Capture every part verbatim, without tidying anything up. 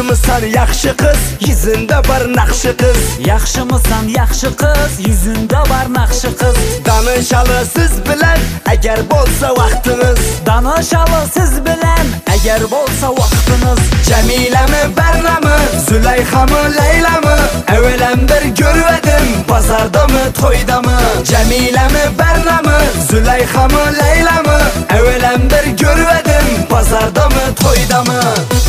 Yaxşımısan yaxşı kız, yüzünde var nakşı kız. Yaxşımısan yaxşı kız, yüzünde var nakşı kız. Danışalı siz bilen, eğer bolsa vaxtınız. Danışalı siz bilen, eğer bolsa vaxtınız. Cemile mi, Berna mı, Züleyxa mı, Leyla mı? Evvelen bir görüvedim, pazarda mı, toyda mı? Cemile mi, Berna mı, Züleyxa mı, Leyla mı? Evvelen bir görüvedim, pazarda mı, toyda mı?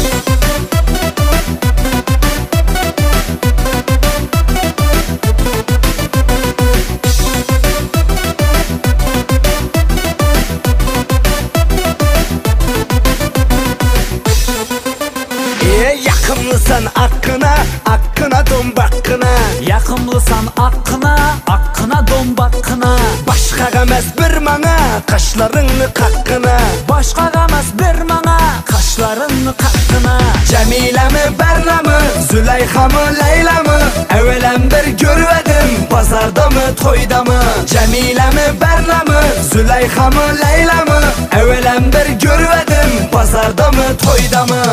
Yakımlısan hakkına, hakkına don bakkına. Yakımlısan hakkına, hakkına don bakkına. Başka gemez bir mana, kaşlarını kakkına. Başka gemez bir mana, kaşlarını kakkına. Cemile mi, Berna mı, Züleyxa mı, Leyla mı? Evvelen bir görüvedim, pazarda mı, toyda mı? Cemile mi, Berna mı, Züleyxa mı, Leyla mı? Evvelen bir görüvedim, pazarda mı, toyda mı?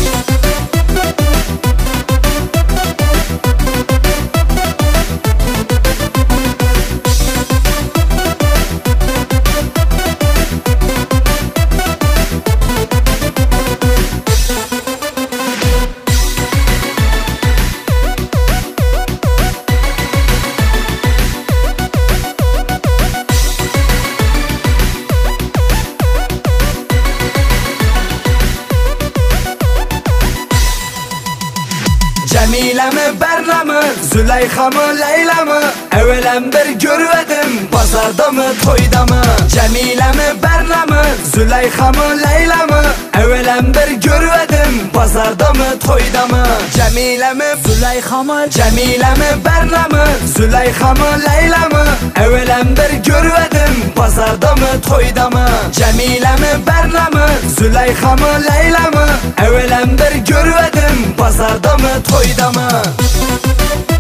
Cemile mi, Berna mı, Züleyxa mı, Leyla mı? Evvelen bir görüvedim, pazarda mı, toyda mı? Cemile mi, Berna mı, Züleyxa mı, Leyla mı? Evvelen bir görüvedim, pazarda mı, toyda mı? Cemile mi, Züleyxa mı? Cemile mi, Berna mı, Züleyxa mı, Leyla mı? Evvelen bir görüvedim, pazarda mı, toyda mı? Cemile mi, Berna mı, Züleyxa mı, Leyla mı? Evvelen bir görüvedim, pazarda mı, toyda mı?